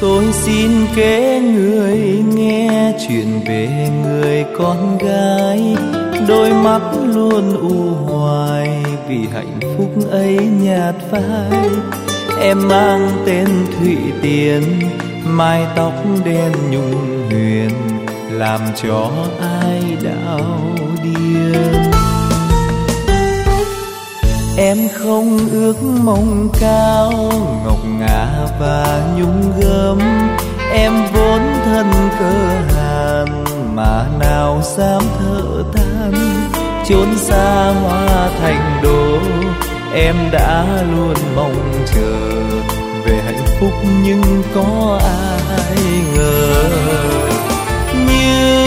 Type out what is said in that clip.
Tôi xin kể người nghe chuyện về người con gái, đôi mắt luôn u hoài vì hạnh phúc ấy nhạt phai. Em mang tên Thụy Tiên, mái tóc đen nhung huyền, làm cho ai đau điên. Em không ước mong cao ngọc ngà và nhung gấm, em vốn thân cơ hàn mà nào dám thở than. Chốn xa hoa thành đô, em đã luôn mong chờ về hạnh phúc nhưng có ai ngờ. Như